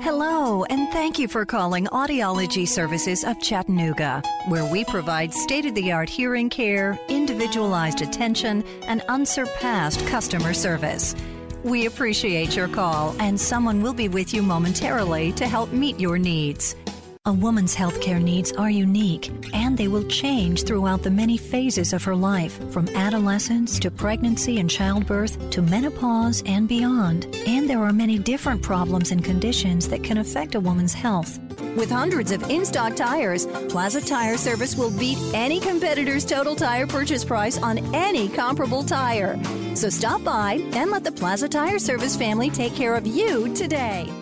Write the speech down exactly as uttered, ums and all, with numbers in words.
Hello, and thank you for calling Audiology Services of Chattanooga, where we provide state-of-the-art hearing care, individualized attention, and unsurpassed customer service. We appreciate your call, and someone will be with you momentarily to help meet your needs. A woman's healthcare needs are unique, and they will change throughout the many phases of her life, from adolescence to pregnancy and childbirth to menopause and beyond. And there are many different problems and conditions that can affect a woman's health. With hundreds of in-stock tires, Plaza Tire Service will beat any competitor's total tire purchase price on any comparable tire. So stop by and let the Plaza Tire Service family take care of you today.